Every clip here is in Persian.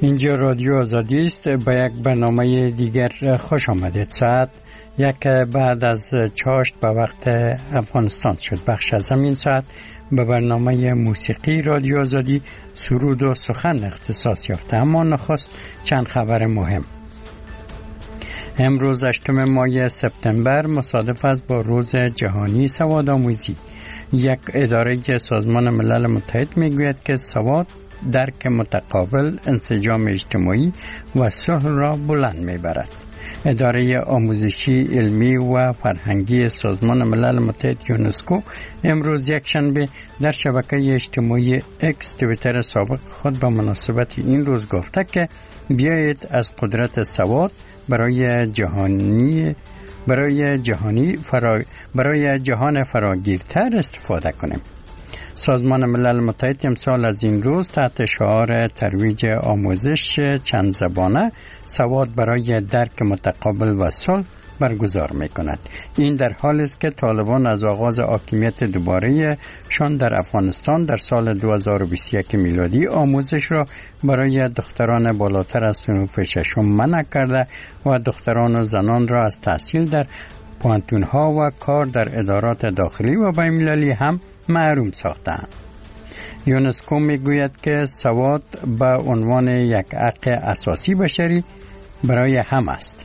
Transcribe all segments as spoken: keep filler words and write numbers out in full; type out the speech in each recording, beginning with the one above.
اینجا رادیو آزادی است. به یک برنامه دیگر خوش آمدید. ساعت یک بعد از چاشت به وقت افغانستان شد. بخش از همین ساعت به برنامه موسیقی رادیو آزادی سرود و سخن اختصاص یافته. اما نخست چند خبر مهم. امروز هشتم ماه سپتامبر مصادف است با روز جهانی سوادآموزی. یک اداره سازمان ملل متحد میگوید که سواد درک متقابل، انسجام اجتماعی و صلح را بلند میبرد. اداره آموزشی، علمی و فرهنگی سازمان ملل متحد یونسکو امروز یک شنبه در شبکه اجتماعی اکس توییتر سابق خود به مناسبت این روز گفته که بیایید از قدرت سواد برای جهانی برای جهانی فرا برای جهان فراگیرتر استفاده کنیم. سازمان ملل متحد امسال از این روز تحت شعار ترویج آموزش چند زبانه سواد برای درک متقابل و صلح برگزار می کند. این در حالی است که طالبان از آغاز حاکمیت دوباره شان در افغانستان در سال دو هزار و بیست و یک میلادی آموزش را برای دختران بالاتر از صنف ششم منع کرده و دختران و زنان را از تحصیل در پوانتون‌ها و کار در ادارات داخلی و بین‌المللی هم محروم ساختند. یونسکو میگوید که سواد به عنوان یک حق اساسی بشری برای همه است.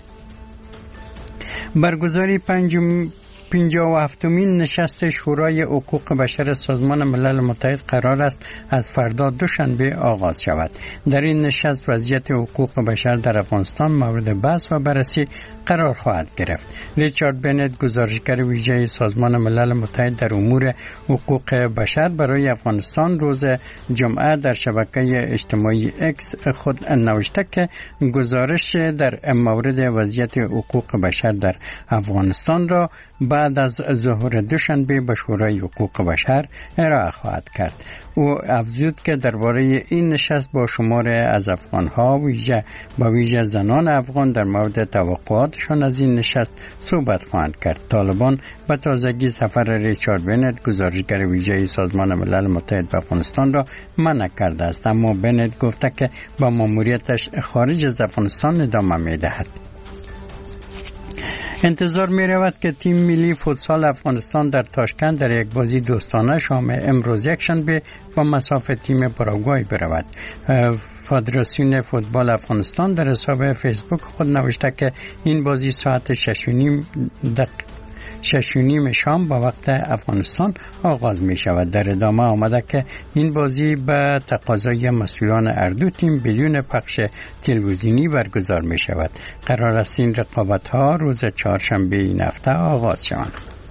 برگزاری پنجم پنجاه و هفتمین نشست شورای حقوق بشر سازمان ملل متحد قرار است از فردا دوشنبه آغاز شود. در این نشست وضعیت حقوق بشر در افغانستان مورد بحث و بررسی قرار خواهد گرفت. ریچارد بنت، گزارشگر ویژه سازمان ملل متحد در امور حقوق بشر برای افغانستان، روز جمعه در شبکه اجتماعی اکس خود نوشته که گزارش در مورد وضعیت حقوق بشر در افغانستان را بعد از ظهر دوشنبه به شورای حقوق بشر ارائه خواهد کرد. او افزود که درباره این نشست با شمار از افغان‌ها ویژه با ویژه زنان افغان در مورد توقعاتشان از این نشست صحبت خواهند کرد. طالبان به تازگی سفر ریچارد بنت، گزارشگر ویژه سازمان ملل متحد به افغانستان را منع کرده است، اما بنت گفته که با ماموریتش خارج از افغانستان ادامه می‌دهد. انتظار می رود که تیم ملی فوتسال افغانستان در تاشکند در یک بازی دوستانه شام امروز یک شنبه با مصاف تیم پاراگوای برود. فدراسیون فوتبال افغانستان در حساب فیسبوک خود نوشته که این بازی ساعت شش و نیم دقیقه شش و نیم شام با وقت افغانستان آغاز می شود. در ادامه آمده که این بازی به تقاضای مسئولان هر دو تیم بدون پخش تلویزیونی برگزار می شود. قرار است این رقابت ها روز چهارشنبه این هفته آغاز شوند.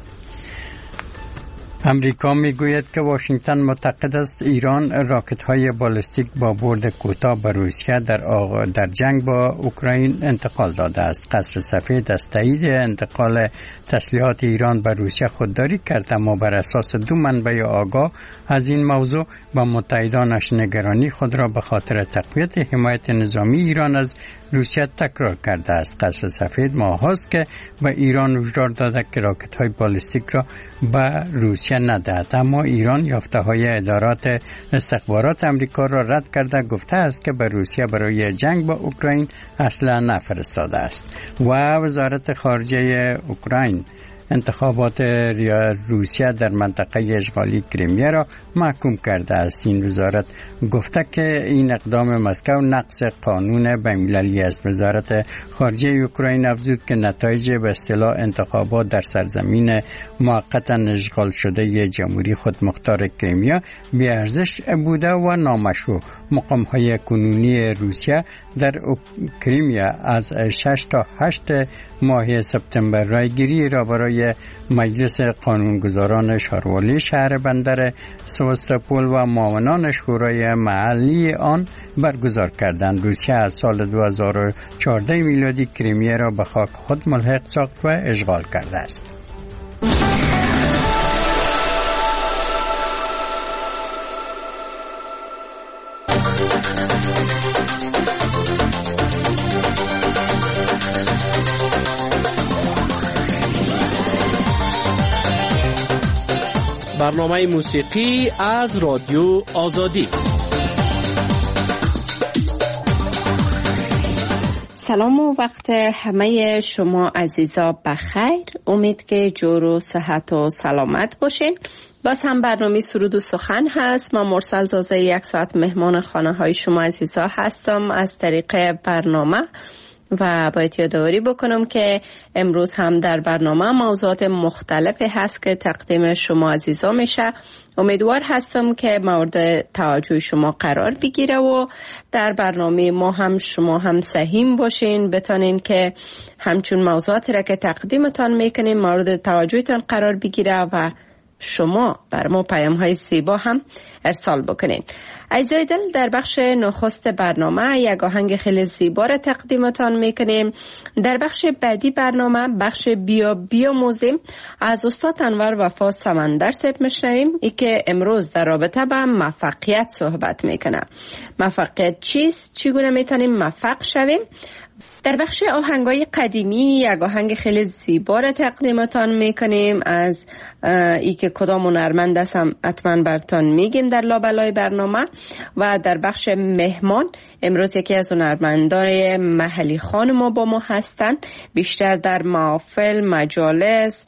امریکا میگوید که واشنگتن معتقد است ایران راکت‌های بالستیک با برد کوتاه به روسیه در آغ... در جنگ با اوکراین انتقال داده است. قصر سفید از تایید انتقال تسلیحات ایران به روسیه خودداری کرد، اما بر اساس دو منبع آگاه از این موضوع با متحدانش نگرانی خود را به خاطر تقویت حمایت نظامی ایران از روسیه تکرار کرده است. قصر سفید ماهاست که به ایران هشدار داده که راکت‌های بالستیک را به روسیه ندهد، اما ایران یافته‌های ادارات استخبارات امریکا را رد کرده گفته است که به روسیه برای جنگ با اوکراین اصلا نفرستاده است. و وزارت خارجه اوکراین انتخابات روسیه در منطقه اشغالی کریمیا را محکوم کرده است. این وزارت گفته که این اقدام مسکو نقض قانون بین‌المللی است. وزارت خارجه اوکراین افزود که نتایج به اصطلاح انتخابات در سرزمین موقتا اشغال شده جمهوری خودمختار کریمیا بی‌ارزش بوده و نامشروع. مقام‌های کنونی روسیه در کریمیا از شش تا هشت ماه سپتامبر رایگیری را برای مجلس قانونگذاران شاروالی شهر بندر سواستوپول و معاونان شورای محلی آن برگزار کردند. روسیه از سال دو هزار و چهارده میلادی کریمیا را به خاک خود ملحق ساخت و اشغال کرده است. برنامه موسیقی از رادیو آزادی. سلام و وقت همه شما عزیزا بخیر. امید که جور و صحت و سلامت باشین. باز هم برنامه سرود و سخن هست. ما مرسل زازه یک ساعت مهمان خانه های شما عزیزا هستم از طریق برنامه و باید یادآوری بکنم که امروز هم در برنامه موضوعات مختلفی هست که تقدیم شما عزیزا میشه. امیدوار هستم که مورد توجه شما قرار بگیره و در برنامه ما هم شما هم سهیم باشین، بتانین که همچون موضوعاتی را که تقدیمتان میکنیم مورد توجهتان قرار بگیره و شما بر ما پیام های زیبا هم ارسال بکنین. عزیزای دل، در بخش نخست برنامه یک آهنگ خیلی زیبا را تقدیمتان میکنیم. در بخش بعدی برنامه بخش بیا بیا موزیم از استاد انور وفا سمندر صاحب میشنویم، ای که امروز در رابطه با موفقیت صحبت میکنه. موفقیت چیست؟ چگونه میتونیم موفق شویم؟ در بخش آهنگای قدیمی یک آهنگ خیلی زیبا را تقدیمتان میکنیم از ای که کدام هنرمند است هم حتما براتون میگیم در لابلای برنامه. و در بخش مهمان امروز یکی از هنرمندان محلی خان ما با ما هستن، بیشتر در محافل، مجالس،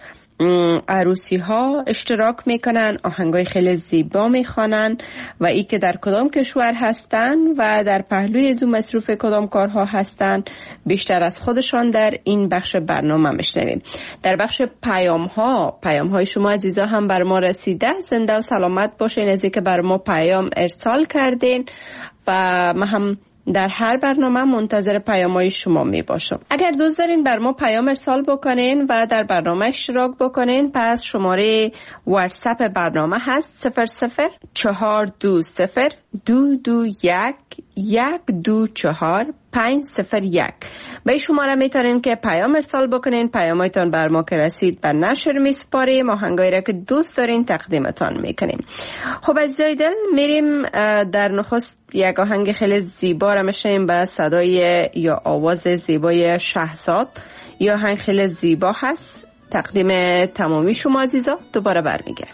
عروسی ها اشتراک میکنن، آهنگای خیلی زیبا میخوانن و ای که در کدام کشور هستن و در پهلوی زو مصروف کدام کارها هستن بیشتر از خودشان در این بخش برنامه میشنویم. در بخش پیام ها پیام های شما عزیزا هم بر ما رسیده. زنده و سلامت باشین از اینکه بر ما پیام ارسال کردین و ما هم در هر برنامه منتظر پیام‌های شما می باشم. اگر دوست دارین بر ما پیام ارسال بکنین و در برنامه اشتراک بکنین، پس شماره واتساپ برنامه هست صفر صفر چهار دو صفر دو دو یک یک دو چهار پنج صفر یک. به این شماره میتونین که پیام ارسال بکنین. پیامایتان بر ما که رسید بر نشر میسپاریم، آهنگایی را که دوست دارین تقدیمتان میکنیم. خب عزیزای دل، میریم در نخست یک آهنگ خیلی زیبا را میشنیم به صدای یا آواز زیبای شهزاد. یا آهنگ خیلی زیبا هست، تقدیم تمامی شما عزیزا دوباره برمیگرد.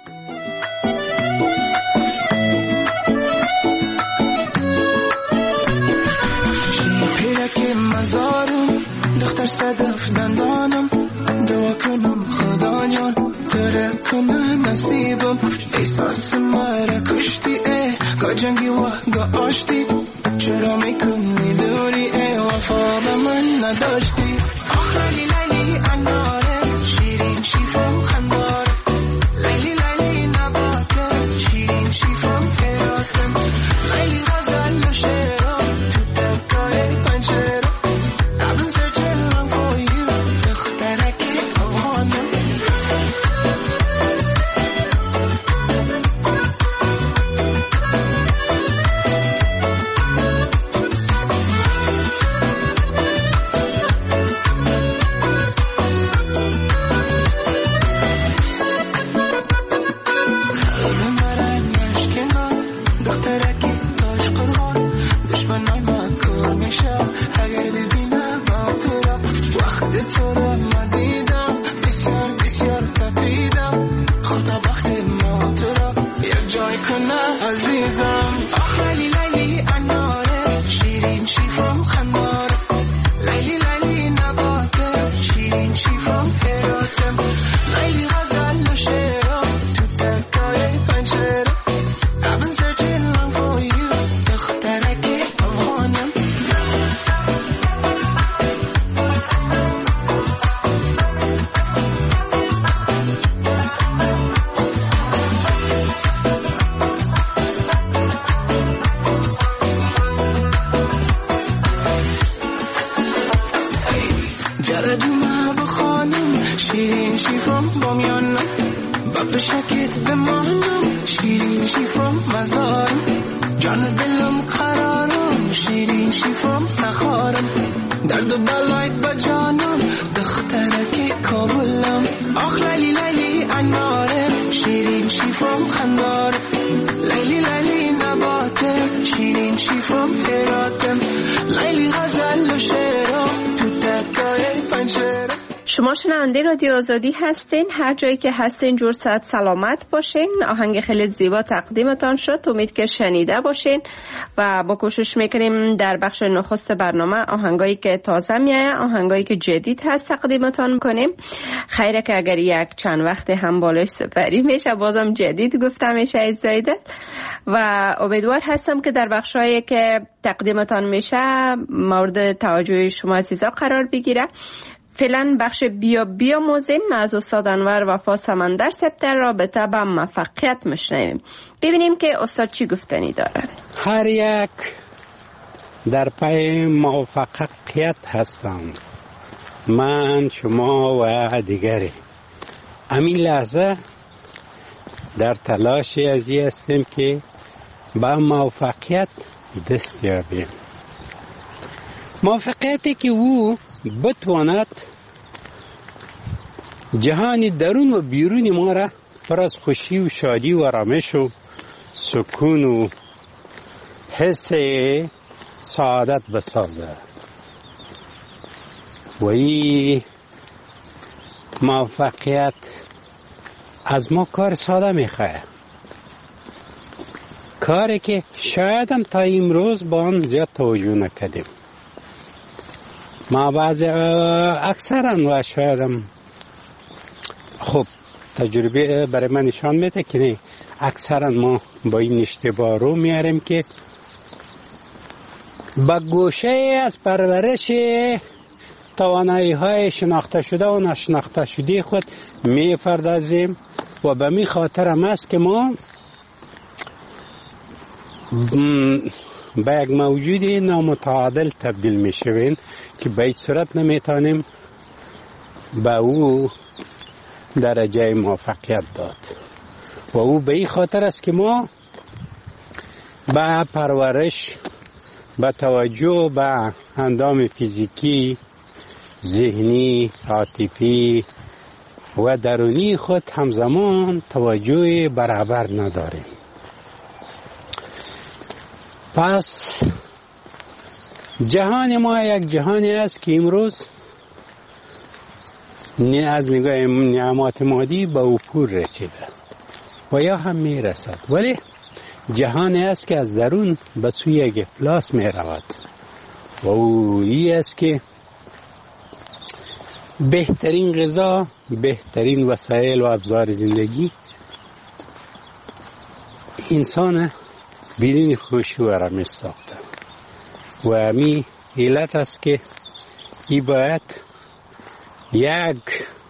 دختر صدف دندانم، دعا کنم خدا جان تره کنه نصیبم. احساس مرا کشتی ای گا جنگی و گا آشتی، چرا میکنی دوری ای وفا به من نداشتی. آخری لیلی اناره شیرین شیفم خندار، لیلی لیلی نباته شیرین شیفم کراتم، لیلی غزل و شیرم تو دکای پنجره. شما شنونده رادیو آزادی هستین. هر جایی که هستین جور صحت سلامت باشین. آهنگ خیلی زیبا تقدیمتان شد، امید که شنیده باشین و با کوشش میکنیم در بخش نخست برنامه آهنگایی که تازه میایه، آهنگایی که جدید هست تقدیمتان میکنیم. خیره که اگر یک چند وقت هم بالش سپری میشه بازم جدید گفته میشه از زایده و امیدوار هستم که در بخشایی که تقدیمتان میشه مورد توجه شما عزیزا قرار بگیره. فعلا بخش بیا بیا موزیم از استاد انور وفا سمندر سپتر رابطه با موفقیت میشنویم. ببینیم که استاد چی گفتنی دارن. هر یک در پی موفقیت هستند، من، شما و دیگری. همین لحظه در تلاشی ازی هستیم که با موفقیت دست یابیم. موفقیتی که او بتواند جهان درون و بیرون ما را پر از خوشی و شادی و آرامش و سکون و حس سعادت بسازه و این موفقیت از ما کار ساده میخواه، کاری که شاید هم تا امروز با آن زیاد توجه نکردیم. ما بعضی اکثرا و شاید هم خب تجربه برای من نشان میده که نه، اکثرا ما با این اشتباه رو میاریم که با گوشه از پرورش توانایی های شناخته شده و نشناخته شده خود میپردازیم و به می خاطر هم است که ما به یک موجود نامتعادل تبدیل میشویم که به هیچ صورت نمیتونیم به او درجه موفقیت داد و او به این خاطر است که ما به پرورش، به توجه به اندام فیزیکی، ذهنی، عاطفی و درونی خود همزمان توجه برابر نداریم. پس جهان ما یک جهانی است که امروز از نگاه نعمات مادی به اوپور رسیده و یا هم می رسد، ولی جهانی است که از درون به سوی یک افلاس می رود و او ای است که بهترین غذا، بهترین وسایل و ابزار زندگی انسان بدون خوشی و آرامش ساخته و همین علت است که ای باید یک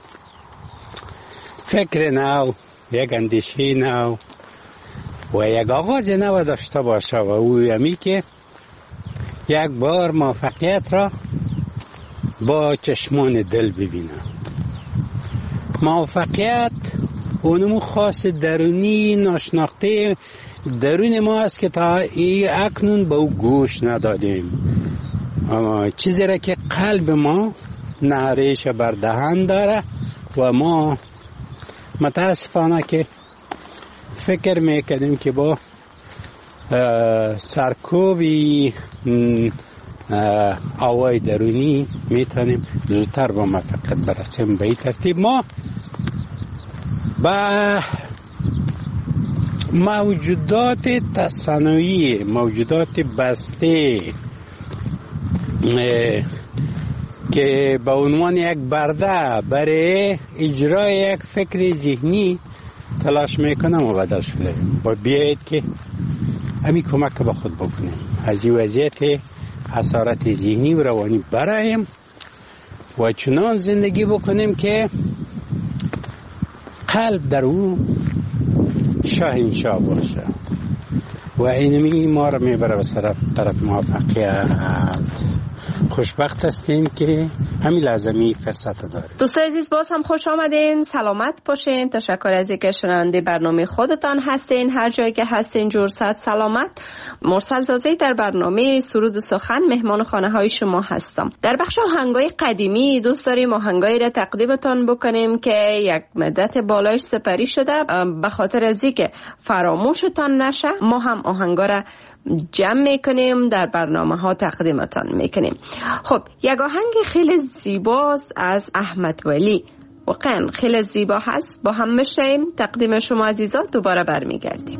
فکر نو، یک اندیشه نو و یک آغاز نو داشته باشه و او همین که یک بار موفقیت را با چشمان دل ببینه. موفقیت اونمو خاص درونی ناشناخته درون ما است که تا ای اکنون به او گوش ندادیم، چیزی را که قلب ما نهریش بر دهن داره و ما متاسفانه که فکر میکردیم که با سرکوبی آوای درونی میتونیم زودتر با موفقیت برسیم. به این ترتیب ما با موجودات تصنعی، موجودات بسته که به عنوان یک برده برای اجرای یک فکر ذهنی تلاش میکنم و بدل شده و بیایید که همین کمک به خود بکنیم، از این وضعیت حسارت ذهنی و روانی برایم و چنان زندگی بکنیم که قلب در او شاهنشاه باشه و اینمی ما را میبره به طرف موفقیت. خوشبخت هستیم که همین لازمی فرصت داریم. دوستان عزیز باز هم خوش آمدین، سلامت باشین. تشکر از اینکه شنونده برنامه خودتان هستین. هر جایی که هستین جور صحت سلامت. مرسل زازی در برنامه سرود و سخن مهمان خانه های شما هستم. در بخش آهنگای قدیمی دوست داریم آهنگایی را تقدیمتان بکنیم که یک مدت بالایش سپری شده، به خاطر از اینکه فراموشتان نشه ما هم آهنگا را جمع میکنیم، در برنامه ها تقدیمتان میکنیم. خب یک آهنگ خیلی زیباست از احمد ولی، واقعا خیلی زیبا هست، با هم میشنویم. تقدیم شما عزیزان، دوباره برمیگردیم.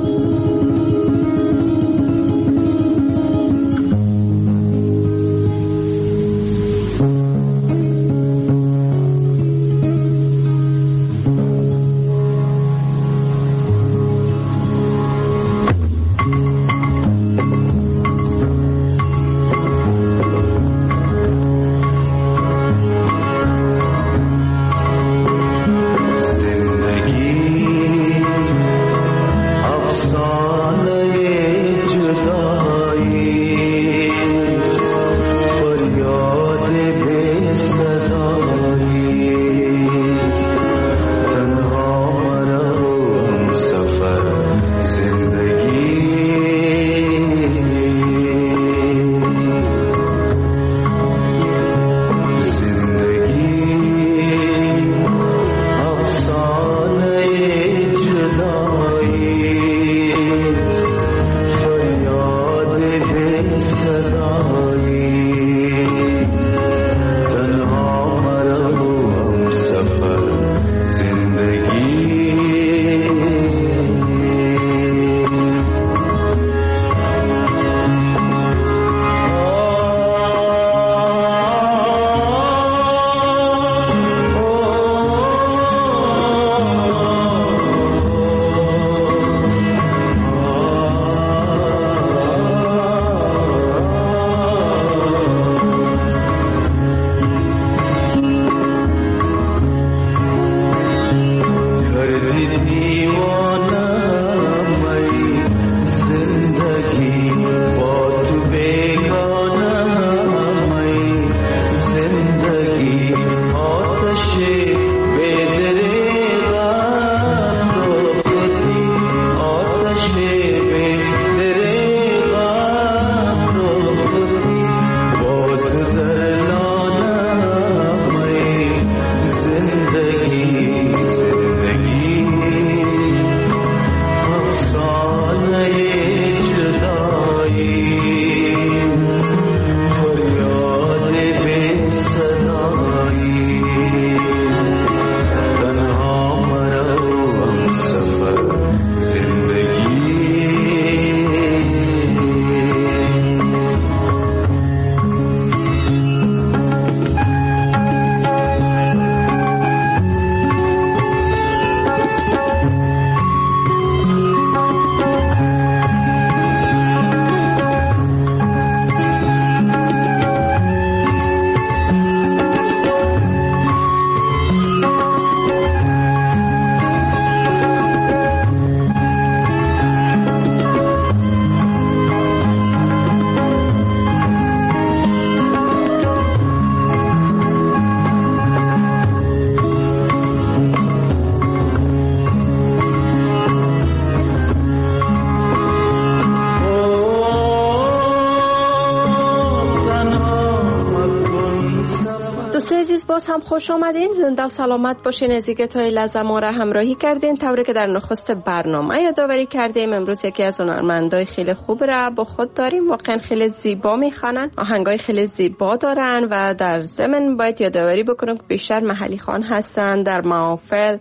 باز هم خوش آمدین، زنده و سلامت باشین. از اینکه تا این لحظه ما را همراهی کردین. طوری که در نخست برنامه یادآوری کردیم، امروز یکی از هنرمندای خیلی خوب را با خود داریم. واقعا خیلی زیبا میخوانن، آهنگای خیلی زیبا دارن و در ضمن باید یادآوری بکنم که بیشتر محلی خوان هستن، در محافل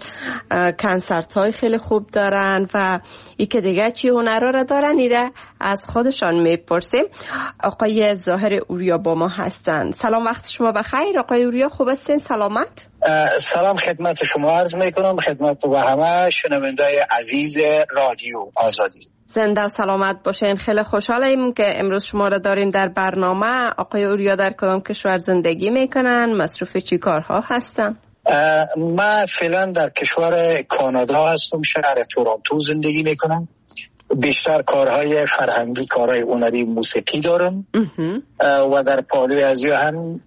کنسرت های خیلی خوب دارن و ای که دیگه چی هنرها را دارن ایره از خودشان میپرسیم. آقای ظاهر اوریا با ما هستن. سلام، وقت شما بخیر آقای اوریا، خوب هستین؟ سلامت؟ سلام خدمت شما عرض میکنم، خدمت و همه شنوندای عزیز رادیو آزادی. زنده و سلامت باشین. خیلی خوشحالیم که امروز شما را داریم در برنامه. آقای اوریا در کدام کشور زندگی میکنن؟ مصروف چی کارها هستن؟ من فعلا در کشور کانادا هستم، شهر تورنتو زندگی میکنم. بیشتر کارهای فرهنگی، کارهای هنری، موسیقی دارم و در پالوی ازیا هم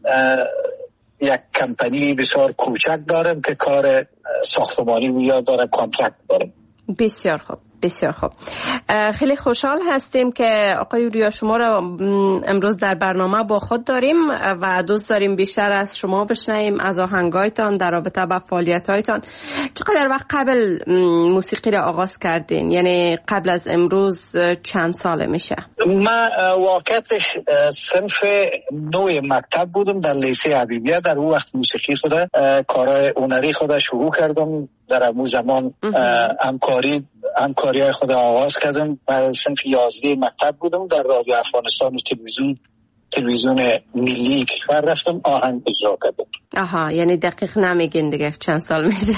یک کمپانی بسیار کوچک دارم که کار ساختمانی و یا دارم کانترکت دارم. بسیار خوب. بسیار خوب. خیلی خوشحال هستیم که آقای اوریا شما را امروز در برنامه با خود داریم و دوست داریم بیشتر از شما بشنویم، از آهنگایتان در رابطه با فعالیت‌هایتان. چقدر وقت قبل موسیقی را آغاز کردین؟ یعنی قبل از امروز چند ساله میشه؟ من واقعیتش صنف نو مکتب بودم در لیسه حبیبیه. در اون وقت موسیقی خود کارهای هنری خود شروع کردم. در اون زمان همکاری همکاری های خود آغاز کردم. بعد صنف یازده مکتب بودم. در رادیو افغانستان و تلویزیون تلویزیون ملی کشور رفتم آهنگ اجرا کردم. آها، یعنی دقیق نمیگین دیگه چند سال میشه؟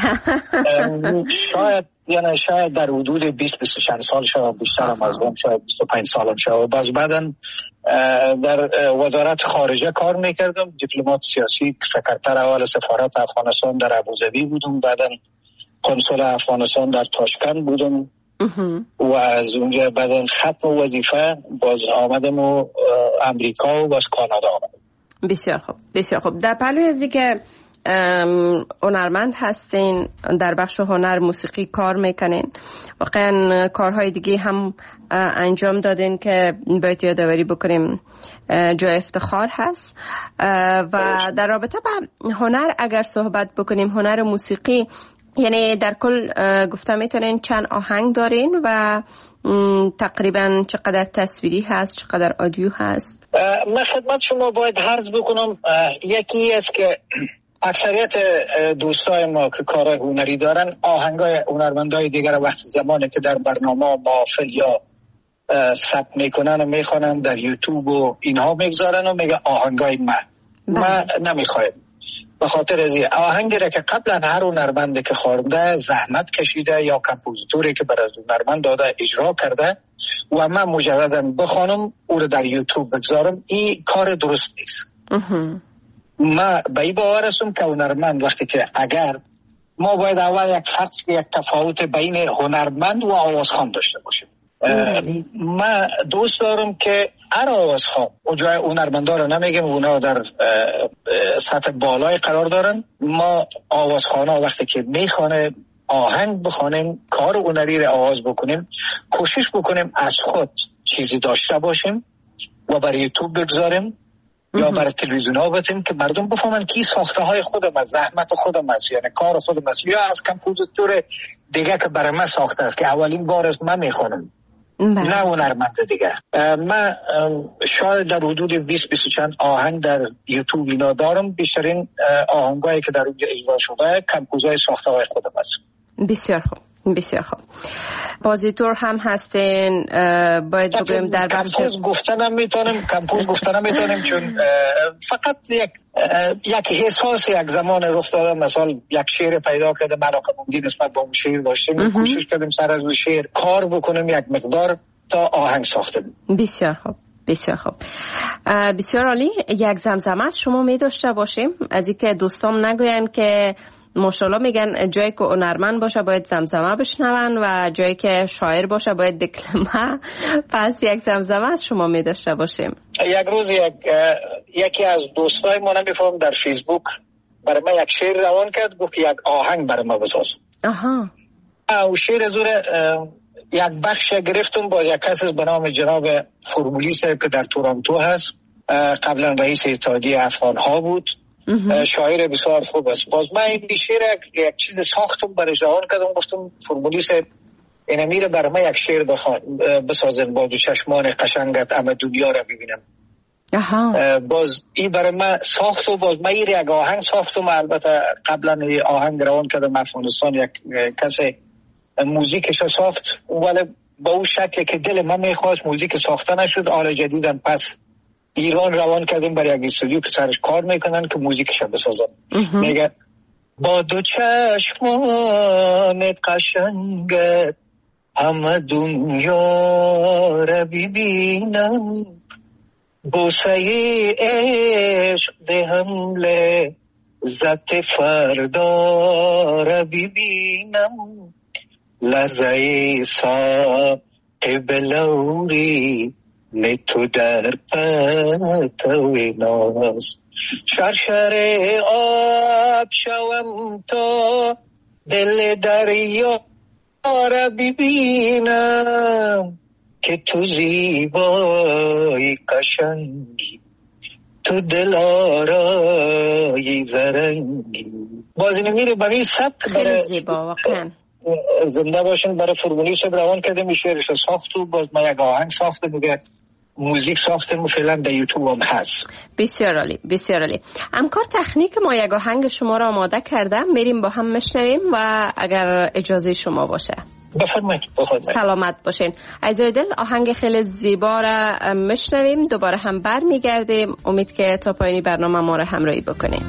شاید یعنی شاید در حدود بیست بیست و چند سال شد، بیشتر هم از اون، شاید بیست و پنج سال شد. باز بعدن در وزارت خارجه کار میکردم، دیپلمات سیاسی، سکرتر اول سفارت افغانستان در ابوظبی بودم. بعدن کنسول افغانستان در تاشکند بودم و از اونجا بعدن ختم وظیفه باز آمدم و امریکا و باز کانادا آمدم. بسیار خوب، بسیار خوب. در پلوی از اینکه هنرمند هستین، در بخش هنر موسیقی کار میکنین، واقعا کارهای دیگه هم انجام دادین که باید یادآوری بکنیم جای افتخار هست. و در رابطه با هنر اگر صحبت بکنیم، هنر موسیقی، یعنی در کل گفته میتونین چند آهنگ دارین و تقریبا چقدر تصویری هست، چقدر آدیو هست؟ من خدمت شما باید عرض بکنم یکی است که اکثریت دوستای ما که کار هنری دارن آهنگای هنرمندای دیگر وقت زمانه که در برنامه محافل یا ثبت میکنن و میخوانن در یوتیوب و اینها میگذارن و میگه آهنگای من من نمیخوایم. به خاطر از این آهنگی را که قبلا هر هنرمندی که خوانده زحمت کشیده یا کمپوزیتوری که برای هنرمند داده اجرا کرده و من مجددا بخوانم او را در یوتیوب بگذارم، این کار درست نیست. ما به این باور هستم که هنرمند وقتی که اگر ما باید اول یک فرق یک تفاوت بین هنرمند و آوازخوان داشته باشیم. من دوست دارم که هر آوازخوان و جای هنرمندا رو نمیگم، اونا در سطح بالای قرار دارن. ما آوازخوانا وقتی که میخوانه آهنگ بخوانیم، کار هنری رو آغاز بکنیم، کوشش بکنیم از خود چیزی داشته باشیم و برای یوتیوب بگذاریم یا برای تلویزیون ها بتیم که مردم بفهمن که ساخته های خودم از زحمت خودم است، یعنی کار خودم است، یا از کمپوزیتور دیگه که برای من ساخته است که اولین بار است من میخوانم، نه هنرمند دیگه. من شاید در حدود بیست بیست چند آهنگ در یوتیوب اینا دارم. بیشترین آهنگایی که در اونجا اجرا شده کمپوزهای ساخته های خودم است. بسیار خوب، بسیار خوب. بازیتور هم هستین، باید بگویم در بخش کمپوز گفتنم میتونم کمپوز گفتنم میتونم چون فقط یک یک احساس یک زمان رخ داده، مثلا یک شعر پیدا کرده، علاقه مندی نسبت به اون شعر داشتیم، کوشش کردیم سر از اون شعر کار بکنیم یک مقدار تا آهنگ ساختیم. بسیار خوب، بسیار خوب، بسیار عالی. یک زمزمه شما می داشته باشیم، از اینکه دوستام نگوین که ماشاءالله میگن جایی که هنرمند باشه باید زمزمه بشنون و جایی که شاعر باشه باید دکلمه. پس یک زمزمه از شما می داشته باشیم. یک روز یک یکی از دوستای ما نمیفهم در فیسبوک برای من یک شعر روان کرد، گفت که یک آهنگ برای ما بساز. آها. او شعر زور یک بخش گرفتم با یک کسی به نام جناب فرمولی صاحب که در تورنتو هست، قبلا رئیس اتحادیه افغان ها بود، شاعر بسیار خوب است. باز من این شعر یک چیز ساختم برای جهان کردم، گفتم فرمولی صاحب این میره برای من یک شعر بسازن با دو چشمان قشنگت اما دنیا را ببینم. آها. باز این برای من ساخت و باز من این یک آهنگ ساختم. البته قبلا آهنگ روان کردم افغانستان، یک کسی موزیکش ساخت ولی با اون شکل که دل من میخواست موزیک ساخته نشد. حالا جدیدن پس ایران روان کردیم برای یک استودیو که سرش کار میکنن که موزیکش بسازن. میگه با دو چشمان قشنگت همه دنیا را ببینم، بوسه عشق دهم لذت فردا را ببینم، لرزه صاحب لوری نه تو در پرتو ناز، شرشر آب شوم تا دل دریا را ببینم که تو زیبایی قشنگی، تو دلارایی زرنگی. باز اینو میره برای سبک خیلی زیبا واقعا. زنده باشین. برای فرمولی سب روان کرده میشه رشته ساخت و باز ما یک آهنگ ساخته میگه موزیک ساختم فعلا در یوتیوب هم هست. بسیار عالی بسیار عالی. همکار تکنیک ما یک آهنگ شما را آماده کردم، میریم با هم میشنویم و اگر اجازه شما باشه. بفرمایید. سلامت باشین. عزیزای دل، آهنگ خیلی زیبا را میشنویم، دوباره هم بر میگردیم. امید که تا پایانی برنامه ما را همراهی بکنیم.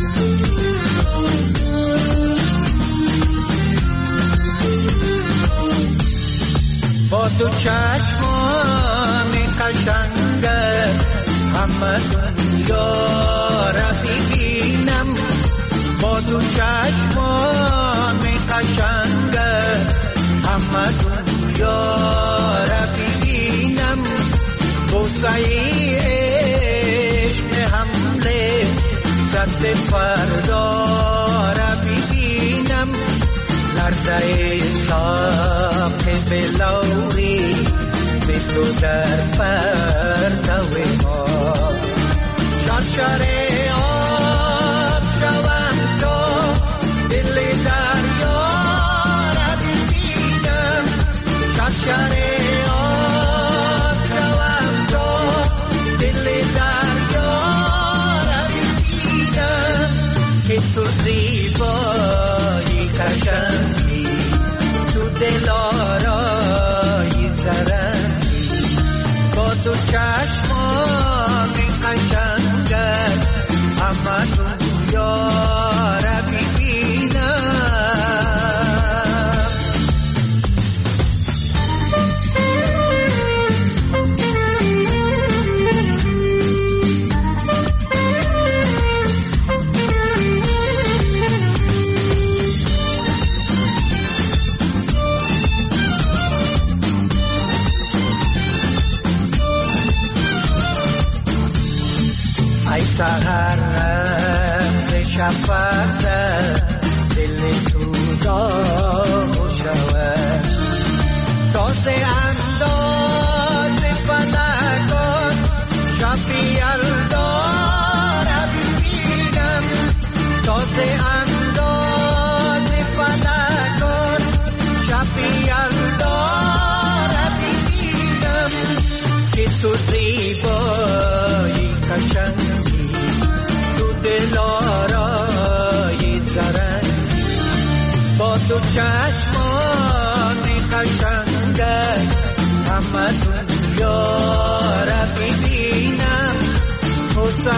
با تو چشمان قشنگه همه دنیا را ببینم، با تو چشمان قشنگه همه دنیا را ببینم. بوسه عشق حمله صد فردا را ببینم. لرزه ساق بلوری به تو در پرتو ما، شرشر آب شوم تا دل دریا را ببینم. شرشر آب شوم تا دل دریا را ببینم. که تو زیبایی قشنگی، تو دلارایی زرنگی، با تو چشمان قشنگت همه دنیا را ببینم. ای سهر رمز شفقت دل تو داغ شود، تازه انداز فلکان شفی الدار ببینم. تازه انداز فلکان شفی الدار ببینم. که تو زیبایی قشنگی، تو دلارایی زرنگی، با تو چشمان قشنگت همه دنیا را ببینم. بوسه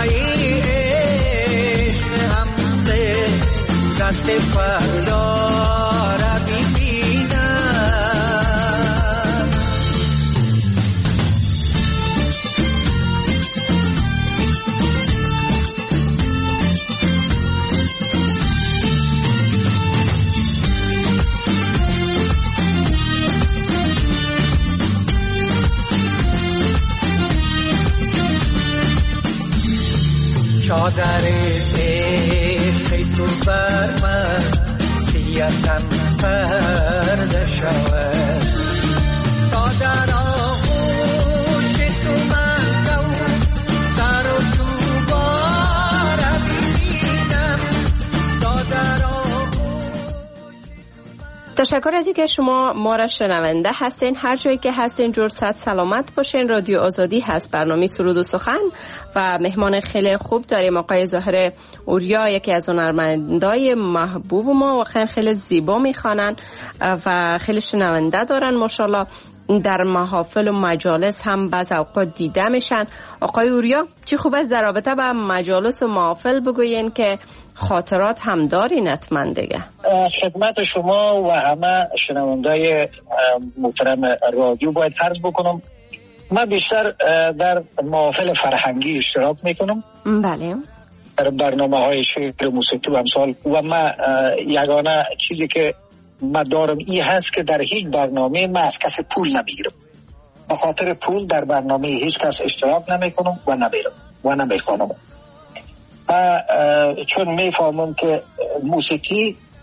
عشق حمله صد فردا را ببینم. چادر عشق تو بر من سیاهم پرده شود، تا در آغوش تو من رو در و تو بار ببینم. تا در تشکر از اینکه شما ما را شنونده هستین. هر جایی که هستین جور صد سلامت باشین. رادیو آزادی هست، برنامه سرود و سخن و مهمان خیلی خوب داریم، آقای ظاهر اوریا، یکی از هنرمندای محبوب ما و خیلی خیلی زیبا میخوانن و خیلی شنونده دارن ماشاءالله. در محافل و مجالس هم بعض اوقات دیده میشن. آقای اوریا، چی خوب است در رابطه با مجالس و محافل بگوین که خاطرات هم دارین حتما دیگه. خدمت شما و همه شنوندای محترم رادیو باید عرض بکنم من بیشتر در محافل فرهنگی اشتراک میکنم. بله. در برنامه های شعر موسیقی و امثال و من یگانه چیزی که من دارم این هست که در هیچ برنامه من از کسی پول نمیگیرم. به خاطر پول در برنامه هیچ کس اشتراک نمیکنم و نمیرم و نمیخوانم. و چون میفهمم که موسیقی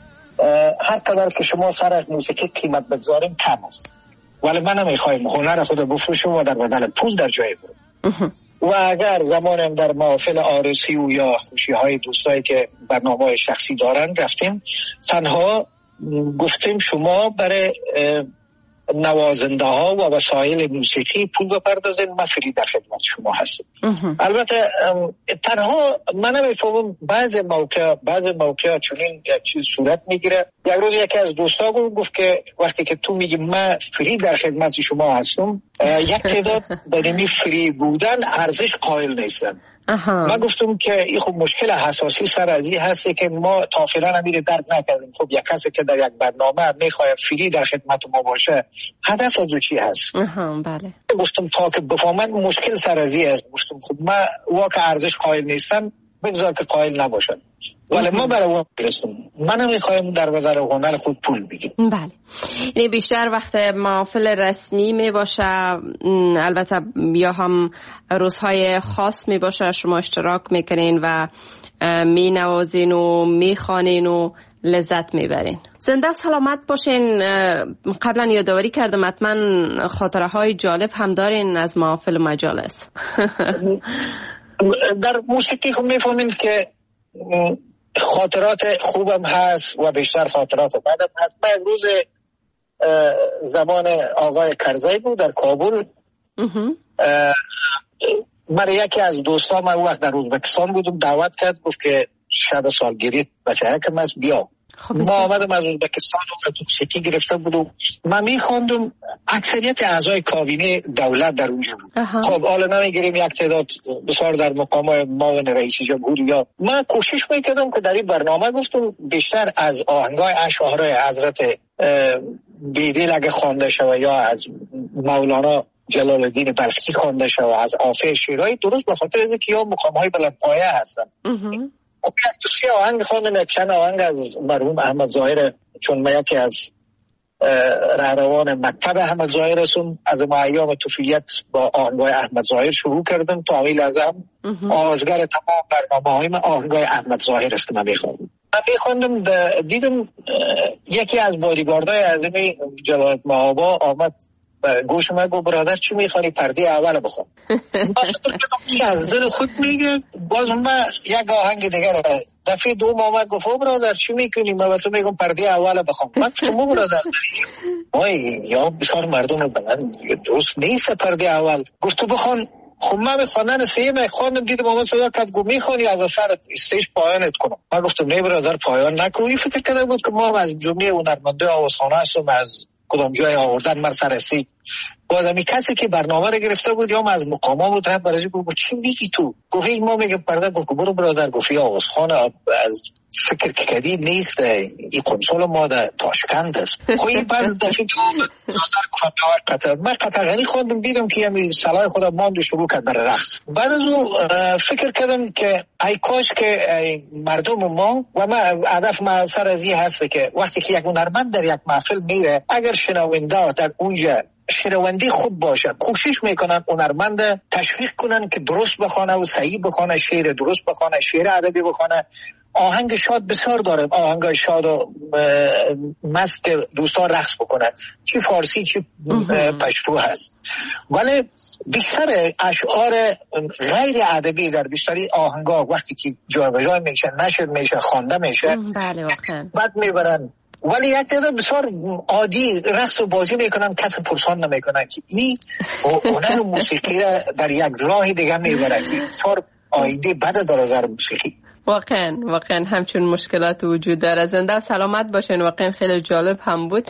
هر قدر که شما سر موسیقی قیمت بگذاریم کم است، ولی من نمیخوایم هنر خود بفروشم و در بدل پول در جای برم. و اگر زمانم در محافل عروسی و یا خوشی های دوستایی که برنامه شخصی دارن رفتیم، تنها گفتیم شما برای نوازنده ها و وسایل موسیقی پول بپردازین، من فری در خدمت شما هستم. البته تنها من نمیفهمم بعض موقع بعض موقع چنین یک چیز صورت میگیره. یک روز یکی از دوستا گفت که وقتی که تو میگی من فری در خدمت شما هستم، یک تعداد بدنی فری بودن ارزش قائل نیستن. من گفتم که این خب مشکل حساسی سر از این هستی که ما تا فعلا نمیره درک نکردیم. خب یک کسی که در یک برنامه میخواد فری در خدمت ما باشه، هدف از او چی هست؟ بله. گفتم تا که بفهمن مشکل سر از این است. گفتم خب من واقع ارزش قائل نیستم، بگذار که قائل نباشن، ولی ما برای اون برسیم. من نمیخوایم در بدر هنر خود پول بگیم. بله، یعنی بیشتر وقت محافل رسمی می باشه، البته یا هم روزهای خاص می باشه شما اشتراک میکنین و می نوازین و می خوانین و لذت میبرین. زنده و سلامت باشین. قبلا یادآوری کردم حتما خاطره های جالب هم دارین از محافل مجالس. در موسیقی خب میفهمین که خاطرات خوبم هست و بیشتر خاطرات بدم هست. من یک روز زمان آقای کرزی بود در کابل، من یکی از دوستان، من وقت در ازبکستان بودم، دعوت کرد، گفت که شب سالگیری بچه که من بیا. ما آمدم از ازبکستان و تو سیتی گرفته بودم. من میخواندم اکثریت اعضای کابینه دولت در اونجا بود. خب حالا نمیگیریم یک تعداد بسیار در مقام معاون رئیس جمهوری. یا من کوشش میکردم که در این برنامه گفتم بیشتر از آهنگای اشعار حضرت بیدل اگه خوانده شود یا از مولانا جلال الدین بلخی خوانده شود، از آفه شیرازی، درست به خاطر اینکه یا مقام های بلند پایه هستن. یک دوستی آهنگ خواندم، یک چند آهنگ از مرحوم احمد ظاهر، چون من یکی از رهروان مکتب احمد ظاهر هستم، از ما ایام طفولیت با آهنگای احمد ظاهر شروع کردم تا امیل ازم آغازگر تمام برنامه های من آهنگای احمد ظاهر است که من میخواندم. من میخواندم دیدم یکی از بادیگاردای اعظم جلالت مآبا آمد گوش من گفت برادر چی میخوانی؟ پرده اول بخون. من فکر کردم چی از دل خود میگه. باز من یک آهنگ دیگر دفعه دوم آمد گفت برادر چی میکنی؟ من تو میگم پرده اول بخون. من شما برادر وای یا بسیار مردم بلند درست نیست پرده اول. گفت تو بخون. خب من به خواندن سیم خواندم، دیدم آمد صدا کرد گفت میخوانی از سر استیج پایانت کنم. من گفتم نه برادر پایان نکنی. فکر کردم بود که ما از جمله هنرمنده آوازخوانه هستم، از کدام جای آوردن من سر استیج. باز همی کسی که برنامه رو گرفته بود یا از مقاما بود رفت برای گفت چی میگی تو؟ گفت ما میگم پرده. گفت برو برادر، گفت آوازخوانه از فکر کردی نیست، این کنسول ما در تاشکند است. خب این بعد دفعه برادر گفت قطر من قطر غنی خواندم، دیدم که یعنی صلاح خودم ماند شروع کرد برای رقص. بعد از اون فکر کردم که ای کاش که ای مردم ما و من هدف من سر از این هست که وقتی که یک هنرمند در یک محفل میره، اگر شنونده در اونجا شنوندی خوب باشه، کوشش میکنن هنرمند تشویق کنن که درست بخونه و صحیح بخونه، شعر درست بخونه، شعر ادبی بخونه. آهنگ شاد بسیار داره، آهنگ شاد و مست که دوستان رقص بکنن، چی فارسی چی پشتو هست. ولی بیشتر اشعار غیر ادبی در بیشتری آهنگا وقتی که جابجا میشه، نشر میشه، خوانده میشه، بله واقعا بعد میبرن. ولی یک تعداد بسیار عادی رقص و بازی میکنن، کسی پرسان نمیکنن که این هنر موسیقی در یک راه دیگه میبره که بسیار آیده بده داره در موسیقی. واقعا واقعا همچون مشکلات وجود داره. زنده و سلامت باشین. واقعا خیلی جالب هم بود.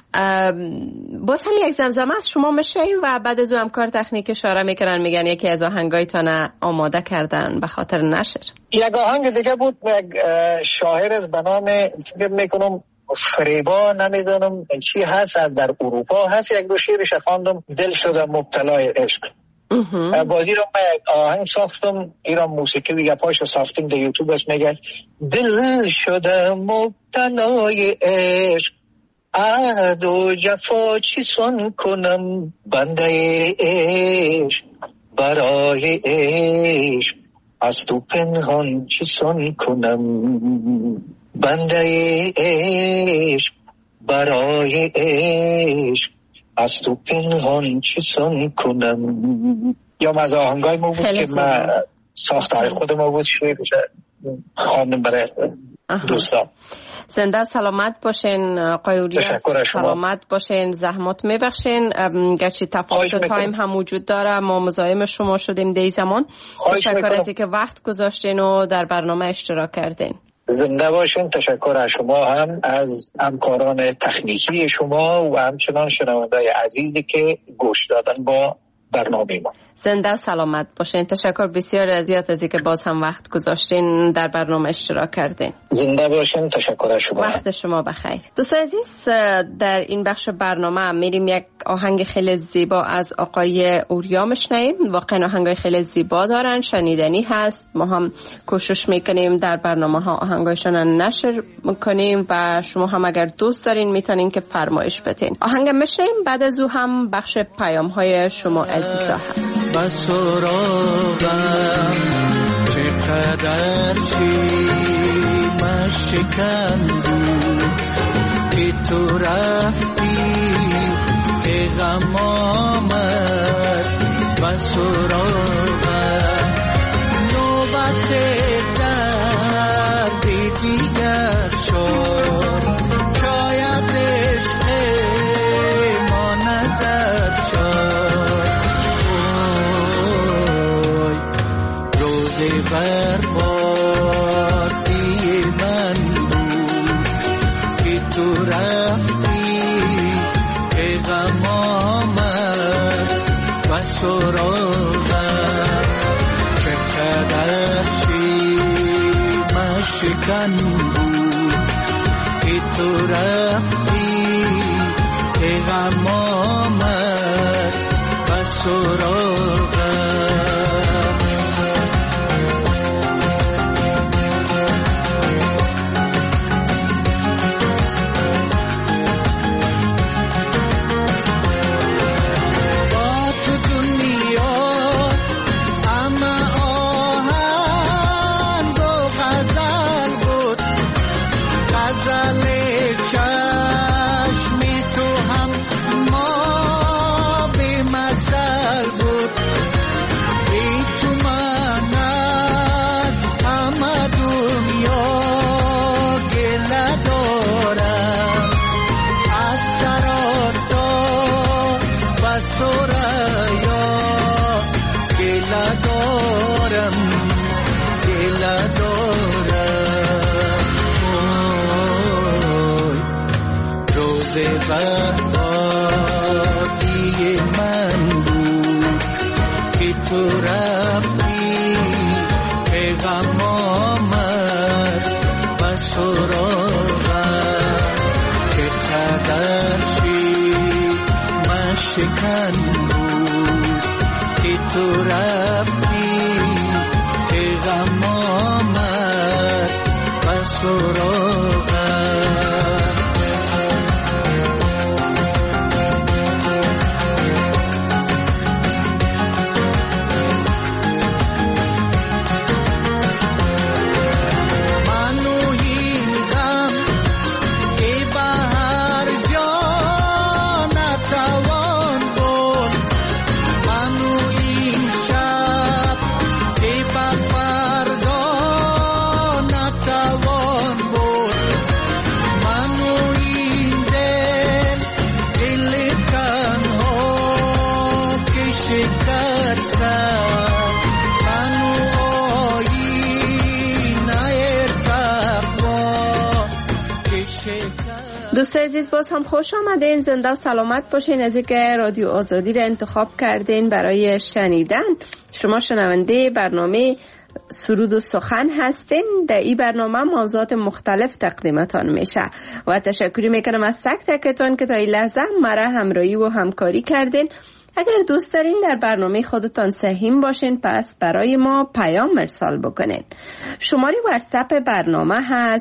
باز هم یک زمزمه از شما میشه و بعد از اون همکار تکنیک اشاره میکنن میگن یکی از آهنگایتان آماده کردن به خاطر نشر. یک آهنگ دیگه بود، یک شاعر از به نام فکر میکنم فریبا، نمیدونم چی هست، در اروپا هست، یک دو شعرش خواندم، دل شده مبتلای عشق. بازی رو من آهنگ ساختم، ایران موسیقی میگه پاش رو ساختیم در یوتیوب هست، میگه دل شده مبتلای عشق، عهد و جفا چی سان کنم بنده عشق، برای عشق از تو پنهان چه سان کنم، بنده عشق برای عشق از تو پنهان چه سان کنم. یا از آهنگای ما بود که ما ساختار خود ما بود شوی خواندم برای دوستان. زنده سلامت باشین آقای الیاس، سلامت باشین، زحمت میبخشین. گرچه تفاوت تایم هم وجود داره، ما مزاحم شما شدیم دی زمان. تشکر از اینکه وقت گذاشتین و در برنامه اشتراک کردین. زنده باشین. تشکر از شما هم، از همکاران تکنیکی شما و همچنان شنوندای عزیزی که گوش دادن با برنامه ما. زنده سلامت باشین. تشکر بسیار زیاد از اینکه باز هم وقت گذاشتین در برنامه اشتراک کردین. زنده باشین. تشکر از شما. وقت شما بخیر. دوستان عزیز، در این بخش برنامه میریم یک آهنگ خیلی زیبا از آقای اوریا میشنویم. واقعا آهنگای خیلی زیبا دارن، شنیدنی هست. ما هم کوشش میکنیم در برنامه ها آهنگایشان نشر میکنیم و شما هم اگر دوست دارین میتونین که فرمایش بدین. آهنگ میشنویم، بعد از او هم بخش پیام های شما عزیزا هست. بسراغم چقدر چیمش شکندو که تو رفتی که غم آمد بسراغم نوبت درد دیگر شد شاید عشق ما نظر شد بربادی من بود که تو رفتی که غم آمد و سراغم چقدر شیمش شکن بود که تو رفتی که غم آمد و سراغم بربادی من بود که تو رفتی که غم آمد و سراغم چقدر شیمش شکن بود که تو رفتی که غم آمد و سراغم دوستان عزیز، باز هم خوش آمدین. زنده و سلامت باشین از اینکه رادیو آزادی را انتخاب کردین برای شنیدن. شما شنونده برنامه سرود و سخن هستین. در این برنامه موضوعات مختلف تقدیمتان میشه و تشکری میکنم از تک تکتون که تا این لحظه مرا همراهی و همکاری کردین. اگر دوست دارین در برنامه خودتان سهیم باشین، پس برای ما پیام ارسال بکنین. شماره واتساپ برنامه هست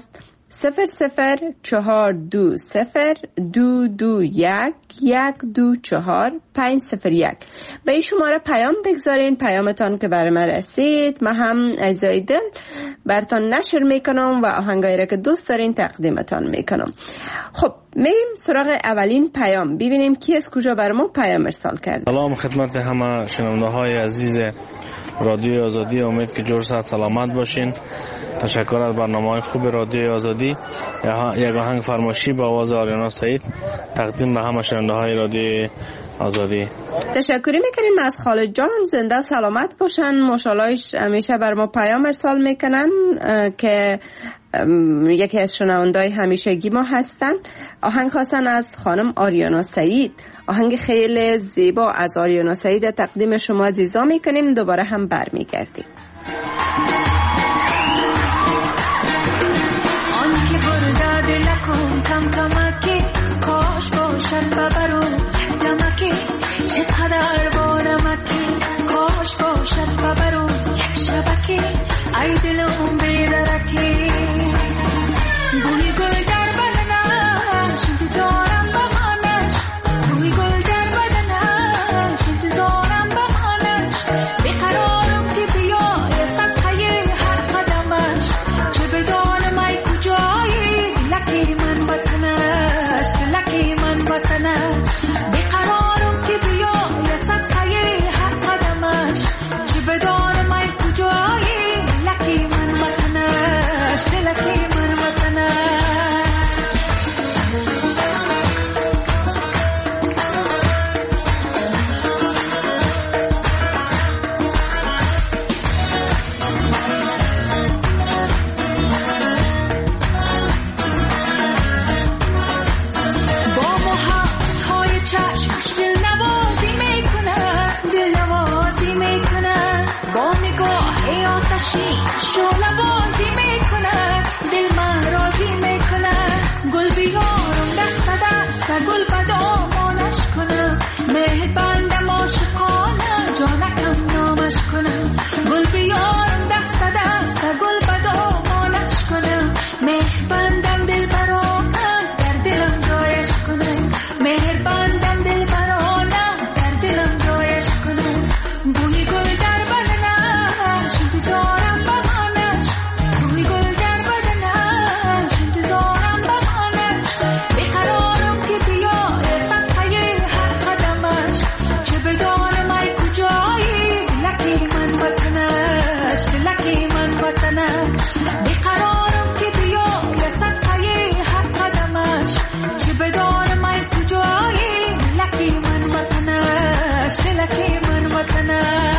صفر صفر چهار دو صفر دو دو یک یک دو چهار پنج صفر یک. به این شماره پیام بگذارین، پیامتان که برای من رسید من هم عزیزای دل براتون نشر میکنم و آهنگایی را که دوست دارین تقدیمتان میکنم. خب میریم سراغ اولین پیام، ببینیم کی از کجا برامون پیام ارسال کرد. سلام خدمت همه شنونده های عزیز رادیو آزادی، امید که جور صحت سلامت باشین. تشکر از برنامه‌های خوب رادیو آزادی. یک آهنگ فرمایشی با آواز آریانا سعید تقدیم به همه شنونده های رادیو آزادی. تشکری میکنیم از خالد جان، زنده و سلامت باشن. ماشاءالله همیشه بر ما پیام ارسال میکنن که یکی از شنونده‌های همیشگی ما هستن. آهنگ خواستن از خانم آریانا سعید، آهنگ خیلی زیبا از آریانا سعید تقدیم شما عزیزا میکنیم. دوباره هم برمیگردیم. آن که برده دلکم کم کمکی، کاش باشد ببرو دمکی، چقدر با نمکی، کاش باشد ببرو یک شبکی، ای دلم بیدرکی. بوی گل در بدنش انتظارم بهانش، بوی گل در بدنش انتظارم بهانش، بیقرارم که بیای صدقه هر قدمش، چه بدانم ای کجایی لکی من وطنش، لکی من وطنش، بیقرارم که بیای صدقه هر قدمش، چه بدانم ای کجایی لکی من وطنش، لکی من وطنش. با محبت‌های چشمش دل نوازی میکنه، دل نوازی میکنه، با نگاه آتشی شعله بازی میکنه، دل من راضی میکنه. گل بیارم دست دست گل بدامانش کنم، مهر بندم عاشقانه جانکم نامش کنم. گل بیارم دست دست گل بدامانش کنم، مهر بندم دل برانم در دلم جایش کنم، مهر بندم دل برانم در دلم جایش کنم. بوی گل در بدنش انتظارم بهانش، بوی گل در بدنش انتظارم بهانش، بیقرارم که بیای صدقه هر قدمش، چه بدانم ای کجایی لکی من وطنش، لکی من وطنش، بیقرارم که بیای صدقه هر قدمش، چه بدانم ای کجایی لکی من وطنش، لکی من وطنش.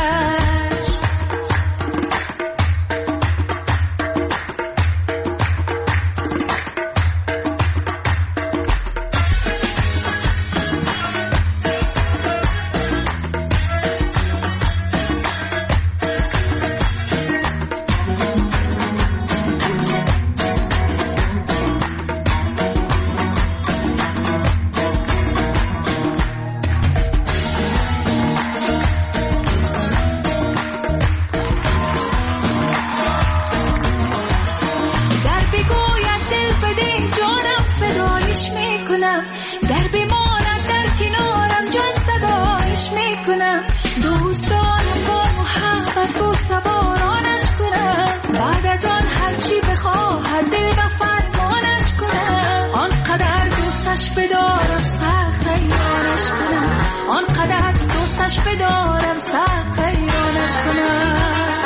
در بگوید دل بده جانم فدایش میکنم، در بماند در کنارم جان صدایش میکنم. دوست دارم با محبت و سوارانش کنم، بعد از آن هرچی بخواهد دل و فرمانش کنم. آنقدر دوستش بدارم سخت حیرانش کنم، آنقدر دوستش بدارم سخت حیرانش کنم.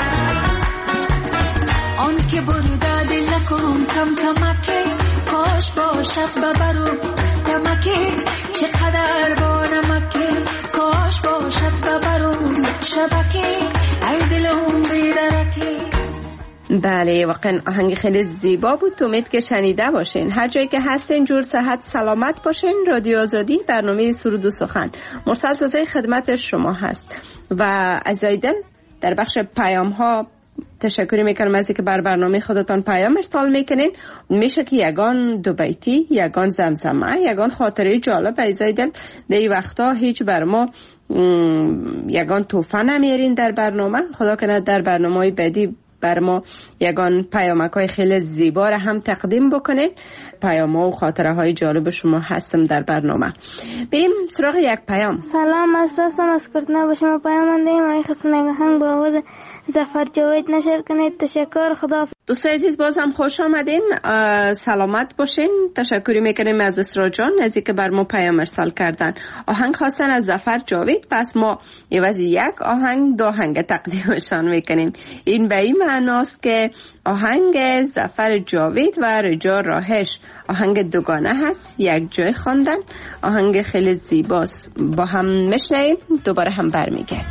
آن که برده دلکم کم کمکی، کاش باشد ببرو دمکی، چقدر با نمکی، کاش باشد ببرو شبکی، ای دلم بیدرکی. بله واقعا آهنگ خیلی زیبا بود، امید که شنیده باشین. هر جایی که هستین جور صحت سلامت باشین. رادیو آزادی برنامه سرود و سخن مرسل سازه خدمت شما هست و عزیزای دل در بخش پیام ها تشکر میکنم از اینکه بر برنامه خودتان پیام ارسال میکنین. میشه که یگان دو بیتی، یگان زمزمه، یگان خاطره جالب عزیزای دل در این وقتا هیچ بر ما یگان توفه نمیارین در برنامه. خدا کنه در برنامه بعدی بر ما یگان پیامک های خیلی زیبا را هم تقدیم بکنین. پیام ها و خاطره های جالب شما هستم در برنامه. بریم سراغ یک پیام. سلام، از راستم از کردن با شما پیام دهیم. من خواستم نگاهنگ با آواز ظفر جاوید نشر کنید. تشکر، خدا. دوست عزیز باز هم خوش آمدین، سلامت باشین. تشکری میکنیم از اسرا جان از اینکه بر ما پیام ارسال کردن. آهنگ خواستن از ظفر جاوید، پس ما عوض یک آهنگ دو آهنگ تقدیمشان میکنیم. این به این معناست که آهنگ ظفر جاوید و رجا راهش آهنگ دوگانه هست، یک جای خواندن. آهنگ خیلی زیباست، با هم میشنویم، دوباره هم برمیگردیم.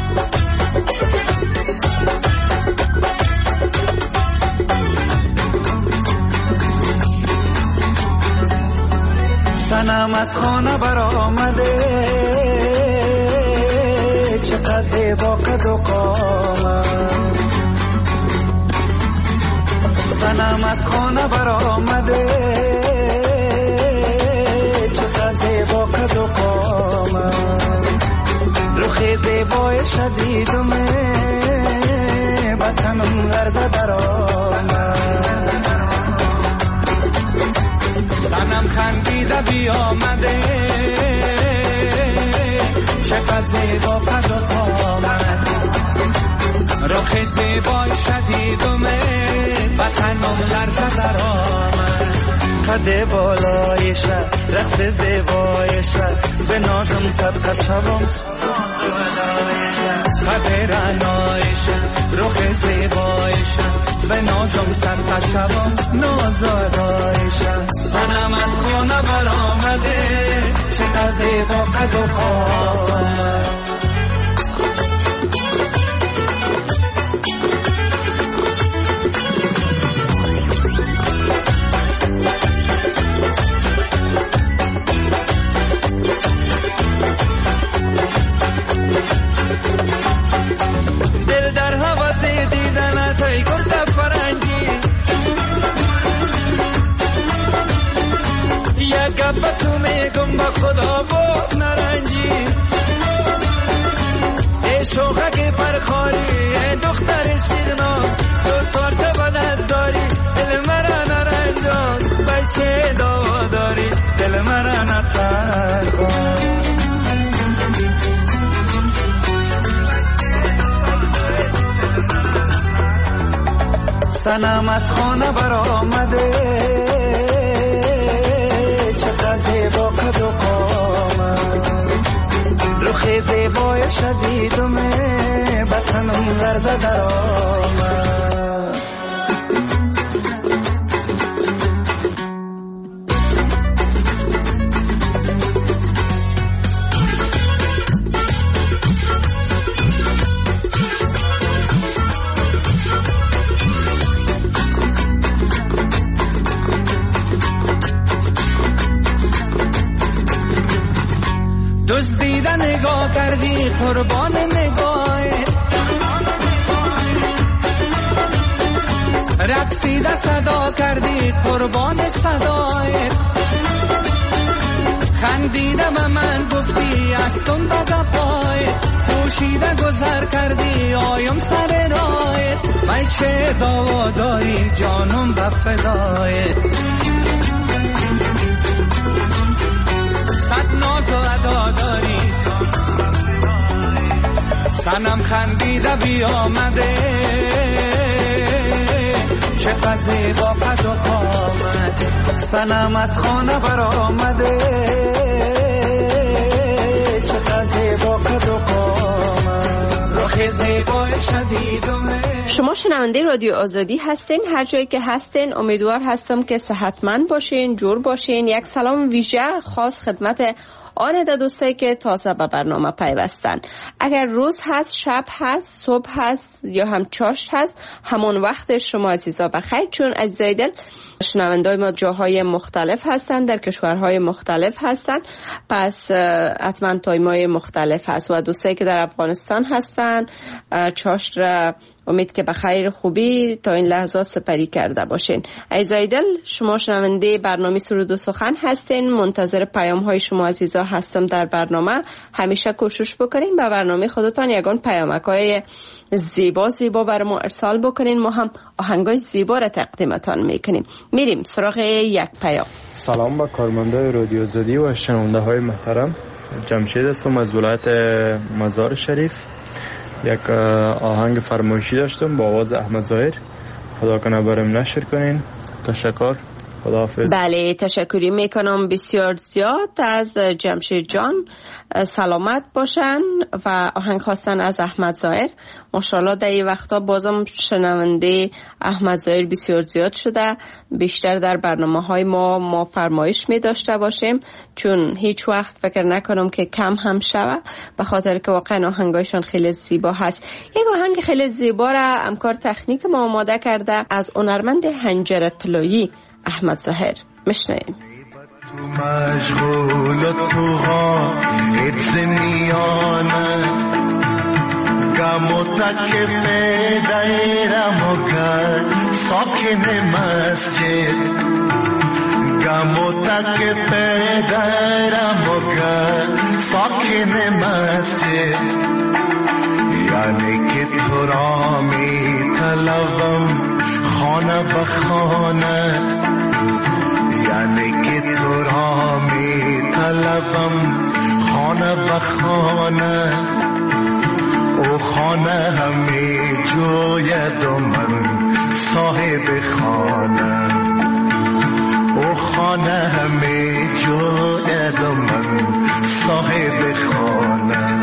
صنم از خانه برآمده، چقدر زیبا قد و قامت. صنم از خانه برآمده، چقدر زیبا قد و قامت. رخ زیبای شدیدمه، بطنم لرزه در آمد. صنم خندیده بیامده، چقدر زیبا قد و قامت. رخ زیبای شدیدمه، بطنم لرزه در آمد. قد بالایشه، رقص زیبایشه، به نازم صدقه شوم قد رعنایشه. رخ زیبایشه، به نازم صدقه شوم نازادایشه. صنم از خانه برآمده، چقدر زیبا قد و قامت. دل در حواس دیدنت ای گرد فرنگی، یک گپ تو میگم با خدا باز نرنجی. ای شوخک پرخاری، ای دختر شیرنا، تو تارت بد از داری، دل مرا نرنجان. بچه دوا داری، دل مرا نترکان. صنم از خانه برآمده، چقدر زیبا قد و قامت. رخ زیبای شدیدمه، بطنم لرزه در آمد. دزدیده نگاه کردی قربان نگاهت، رقصیده صدا کردی قربان صدایت. خندیده به من گفتی از تون بزا پایت، پوشیده گذر کردی آیم سر رایت. من چه دوا داری جانم به فدایت. صد ناز و ادا داری، صنم خندیده بیامده، چقدر زیبا قد و قامت. صنم از خانه برآمده، چقدر زیبا قد و قامت. رخ زیبای شدیدمه. شما شنونده رادیو آزادی هستین، هر جایی که هستین امیدوار هستم که صحتمند باشین، جور باشین. یک سلام ویژه خاص خدمت آن ده دوستایی که تازه به برنامه پیوستن. اگر روز هست، شب هست، صبح هست یا هم چاشت هست، همون وقت شما عزیزا بخیر. چون عزیزای دل شنوندای ما جاهای مختلف هستن، در کشورهای مختلف هستن، پس حتما تایمای مختلف هست. و دوستایی که در افغانستان هستن چاشت را امید که بخیر خوبی تا این لحظات سپری کرده باشین. عزیزای دل شما شنونده برنامه سرود و سخن هستین، منتظر پیام های شما عزیزا هستم در برنامه. همیشه کوشش بکنین به برنامه خودتان یگان پیامک‌های زیبا زیبا برای ما ارسال بکنین، ما هم آهنگای زیبا را تقدیمتان میکنیم. میریم سراغ یک پیام. سلام با کارمندای رادیو آزادی و شنونده های محترم. جمشید هستم از ولایت مزار شریف. یک آهنگ فرمایشی داشتم با آواز احمد ظاهر. خدا کنه برام نشر کنین. تشکر. خداحافظ. بله تشکری میکنم بسیار زیاد از جمشید جان. سلامت باشن و آهنگ خواستن از احمد ظاهر. ماشاءالله در این وقتا بازم شنونده احمد ظاهر بسیار زیاد شده. بیشتر در برنامه های ما ما فرمایش می داشته باشیم، چون هیچ وقت فکر نکنم که کم هم شوه، به خاطر که واقعا آهنگایشان خیلی زیبا هست. یک آهنگ خیلی زیبا را همکار تکنیک ما آماده کرده از هنرمند هنجره طلایی احمد ظاهر. مشنویم. مشغول تو ها اتنیانه گموتک دیرم و گر ساکن مسجد گموتک دیرم و گر ساکن مسجد یعنی که تو را می طلبم خانه بخانه یعنی که تو را می طلبم خانه بخانه او خانه همی جوید و من صاحب خانه او خانه همی جوید و من صاحب خانه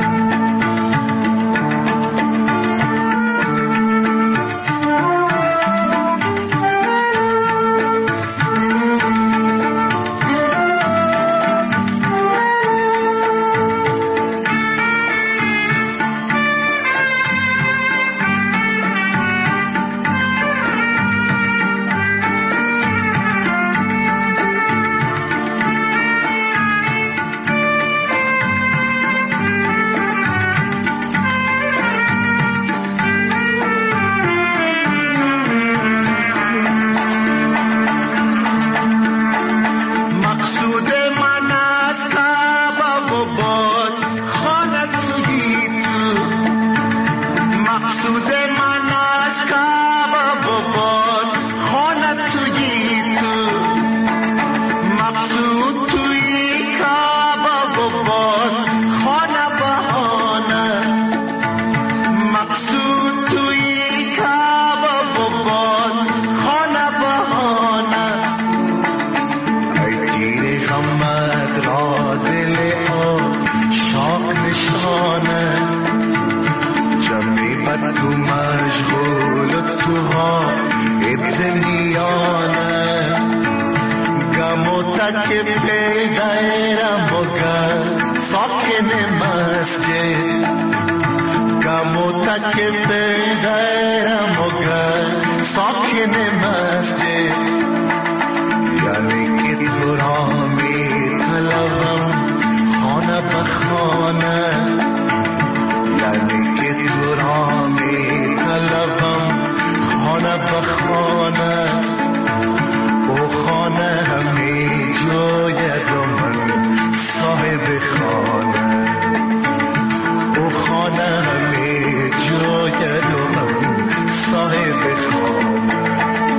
صاحب خانه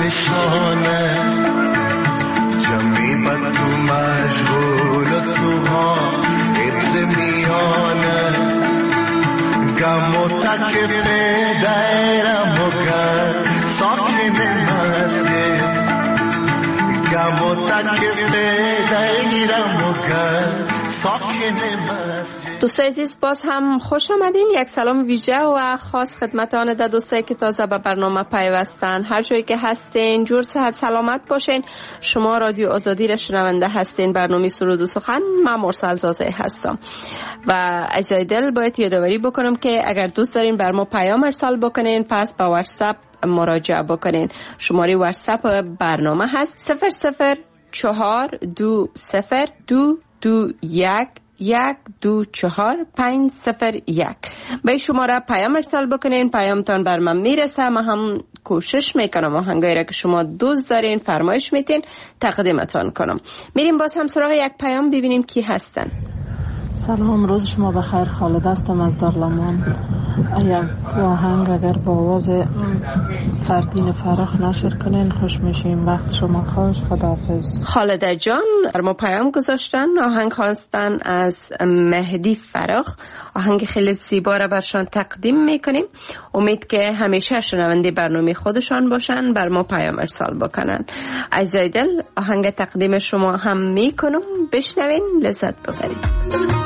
نشانه جمعی بد تو مشغول تو ها ابز میانه گم و تکف دیرم و گر ساکن مسجد گم و تکف دیرم و گر ساکن مسجد. دوستای عزیز باز هم خوش آمدیم. یک سلام ویژه و خاص خدمت آن ده دوستایی که تازه به برنامه پیوستن. هر جایی که هستین جور صحت سلامت باشین. شما رادیو آزادی را شنونده هستین. برنامه سرود و سخن. من مرسل زازه هستم و عزیزای دل باید یادآوری بکنم که اگر دوست دارین بر ما پیام ارسال بکنین پس با واتساپ مراجعه بکنین. شماره واتساپ برنامه هست صفر صفر چهار دو صفر دو دو یک یک دو چهار پنج صفر یک. به شماره پیام ارسال بکنین. پیامتان بر من میرسه. من هم کوشش میکنم آهنگایی را که شما دوست دارین فرمایش میتین تقدیمتان کنم. میریم باز هم سراغ یک پیام ببینیم کی هستن. سلام، روز شما بخیر. خالد هستم از دارلمان. یک آهنگ اگر با آواز فردین فراخ نشر کنین خوش میشیم. وقت شما خوش. خداحافظ. خالده جان بر ما پیام گذاشتن. آهنگ خواستن از مهدی فراخ. آهنگ خیلی زیبا را برشان تقدیم میکنیم. امید که همیشه شنونده برنامه خودشان باشن بر ما پیام ارسال بکنن. عزیزای دل آهنگ تقدیم شما هم میکنم. بشنوین لذت ببرید.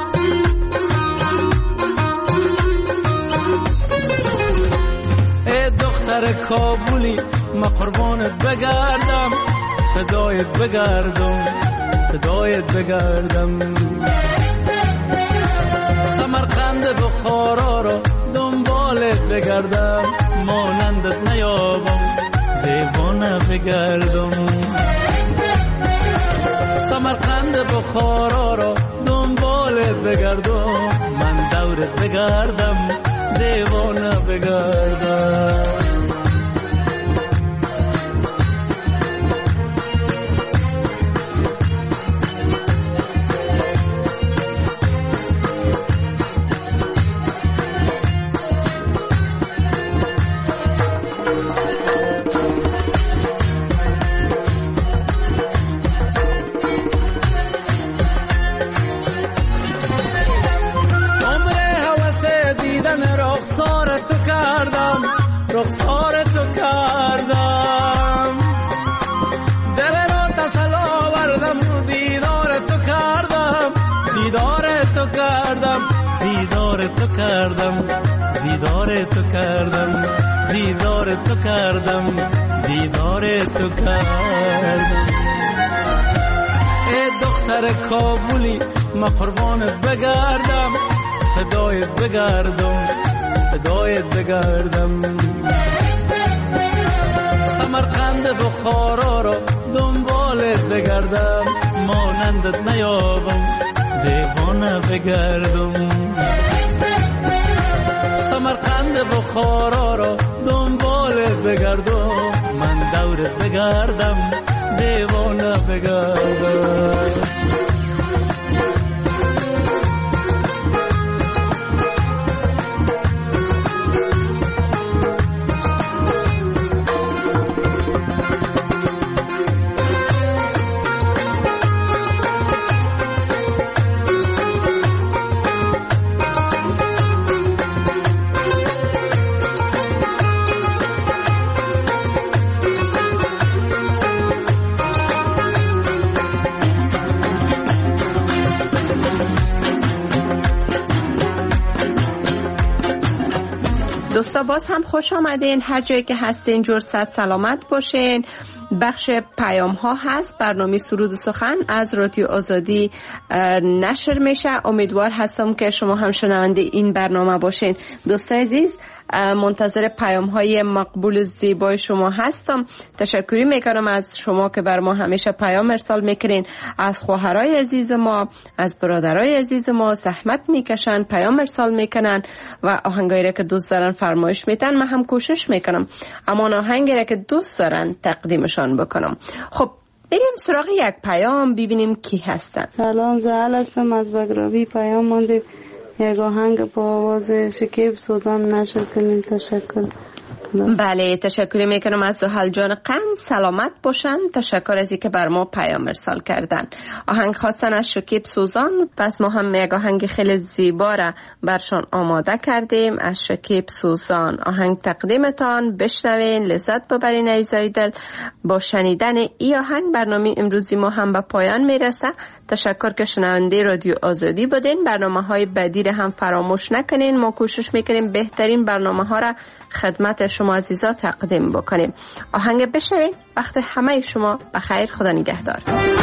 دختر کابولی ما قربانت بگردم فدایت بگردم فدایت بگردم سمرقند بخارا رو دنبالت بگردم مانندت نیابم دیوانه بگردم سمرقند بخارا رو دنبالت بگردم من دورت بگردم دیوانه بگردم. رخسار تو کردم دل را تسل آوردم دیدار تو کردم دیدار تو کردم دیدار تو کردم دیدار تو کردم دیدار تو کردم دیدار تو کردم. ای دختر کابولی ما قربانت بگردم فدایت بگردم فدایت بگردم سمرقند بخارا رو دنبالت بگردم مانندت نیابم دیوانه بگردم سمرقند بخارا رو دنبالت بگردم من دورت بگردم دیوانه بگردم. دوستا باز هم خوش آمدین. هر جایی که هستین جور صحت سلامت باشین. بخش پیام ها هست. برنامه سرود و سخن از رادیو آزادی نشر میشه. امیدوار هستم که شما هم شنونده این برنامه باشین. دوستای عزیز منتظر پیام های مقبول زیبای شما هستم. تشکری میکنم از شما که بر ما همیشه پیام ارسال میکنین. از خواهرای عزیز ما، از برادرای عزیز ما زحمت میکشن، پیام ارسال میکنن و آهنگایی را که دوست دارن فرمایش میتن. من هم کوشش میکنم اما آهنگی را که دوست دارن تقدیمشان بکنم. خب بریم سراغ یک پیام ببینیم کی هستن. سلام، زهل هستم از بگراوی. پیام مانده یک آهنگ با آواز شکیب سوزان نشر کنیم. تشکر. میکنم. بله تشکر میکنم از زحل جان قند. سلامت باشن. تشکر از اینکه بر ما پیام ارسال کردن. آهنگ خواستن از شکیب سوزان، پس ما هم یک آهنگ خیلی زیبا را برشان آماده کردیم از شکیب سوزان. آهنگ تقدیمتان، بشنوین، لذت ببرین عزیزای دل. با شنیدن این آهنگ برنامه امروزی ما هم به پایان میرسه. تشکر که شنونده رادیو آزادی بودین. برنامه های بعدی را هم فراموش نکنین. ما کوشش میکنیم بهترین برنامه ها را خدمت شما عزیزا تقدیم بکنیم. آهنگ بشنوین. وقت همه شما بخیر. خدا نگهدار.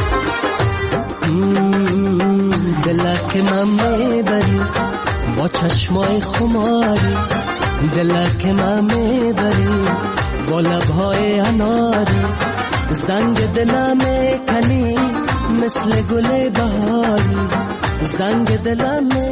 دلک من میبری با چشمای خماری، دلک من میبری با لبهای اناری، زنگ دلم کنی مثل گل بهاری، زنگ دلم